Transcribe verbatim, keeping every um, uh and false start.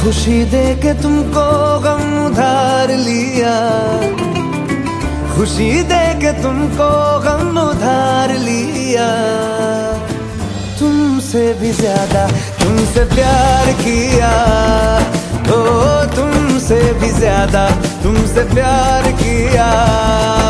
खुशी दे के तुमको गम उधार लिया, खुशी दे के तुमको गम उधार लिया। तुमसे भी ज्यादा तुमसे प्यार किया, ओ तुमसे भी ज्यादा तुमसे प्यार किया।